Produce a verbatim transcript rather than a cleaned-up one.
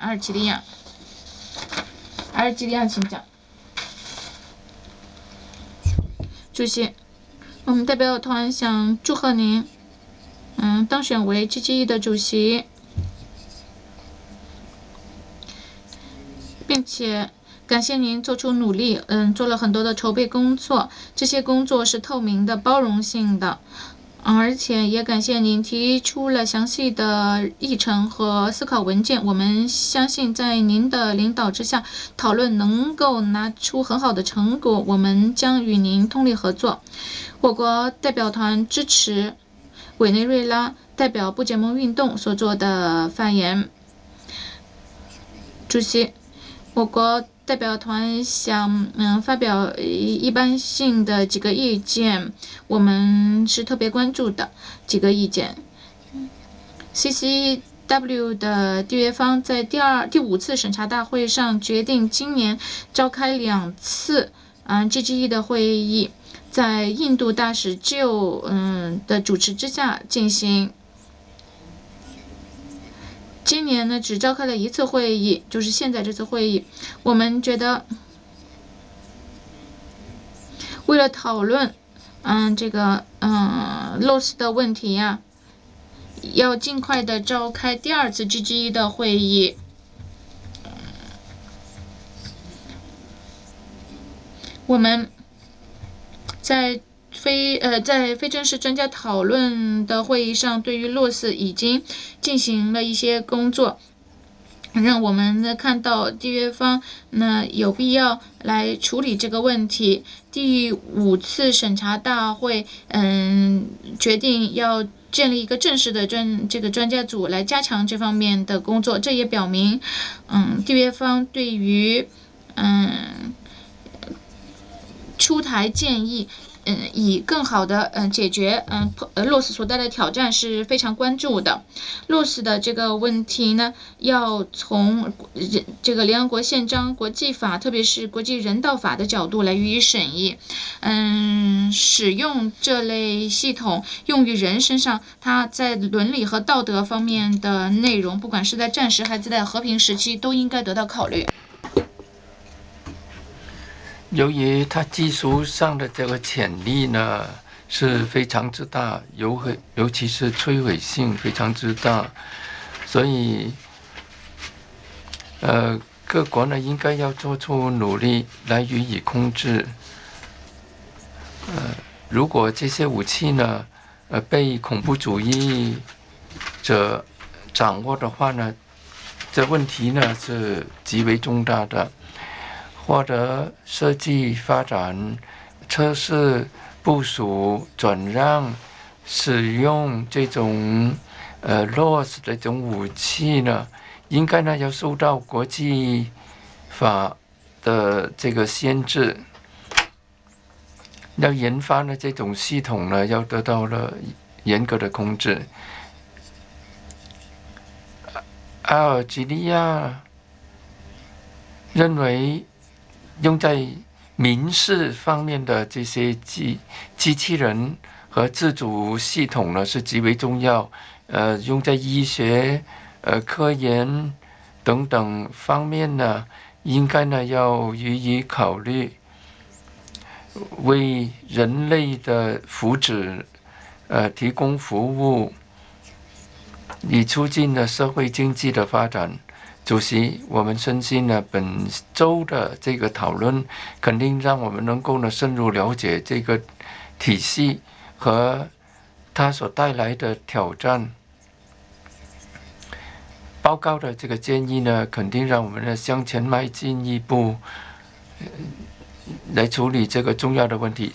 阿尔及利亚。阿尔及利亚，请讲。主席，我们代表团想祝贺您，嗯，当选为 G G E 的主席，并且感谢您做出努力，嗯，做了很多的筹备工作，这些工作是透明的、包容性的。而且也感谢您提出了详细的议程和思考文件，我们相信在您的领导之下，讨论能够拿出很好的成果，我们将与您通力合作。我国代表团支持委内瑞拉代表不结盟运动所做的发言。主席，我国代表团想嗯发表一般性的几个意见，我们是特别关注的几个意见。C C W 的缔约方在第二、第五次审查大会上决定，今年召开两次嗯 G G E 的会议，在印度大使就嗯的主持之下进行。今年呢，只召开了一次会议，就是现在这次会议。我们觉得，为了讨论，嗯，这个嗯 L O S 的问题呀、啊，要尽快的召开第二次 G G E 的会议。我们在非呃在非正式专家讨论的会议上，对于 L O S 已经进行了一些工作。让我们呢看到缔约方呢有必要来处理这个问题。第五次审查大会，嗯，决定要建立一个正式的专这个专家组来加强这方面的工作。这也表明，嗯，缔约方对于嗯出台建议。嗯，以更好的嗯解决嗯呃 L O S 所带来的挑战是非常关注的。L O S 的这个问题呢，要从这个联合国宪章、国际法，特别是国际人道法的角度来予以审议。嗯，使用这类系统用于人身上，它在伦理和道德方面的内容，不管是在战时还是在和平时期，都应该得到考虑。 由于它技术上的这个潜力呢是非常之大，尤尤其是摧毁性非常之大，所以呃各国呢应该要做出努力来予以控制。呃，如果这些武器呢呃被恐怖主义者掌握的话呢，这问题呢是极为重大的。或者设计、发展、测试、部署、转让、使用这种呃 L O S 的这种武器呢，应该呢要受到国际法的这个限制。要研发的这种系统呢，要得到了严格的控制。阿尔及利亚认为，用在民事方面的这些机机器人和自主系统呢是极为重要。呃，用在医学、呃科研等等方面呢，应该呢要予以考虑，为人类的福祉呃提供服务，以促进了社会经济的发展。主席，我们深信呢，本周的这个讨论肯定让我们能够呢深入了解这个体系和它所带来的挑战。报告的这个建议呢，肯定让我们呢向前迈进一步，来处理这个重要的问题。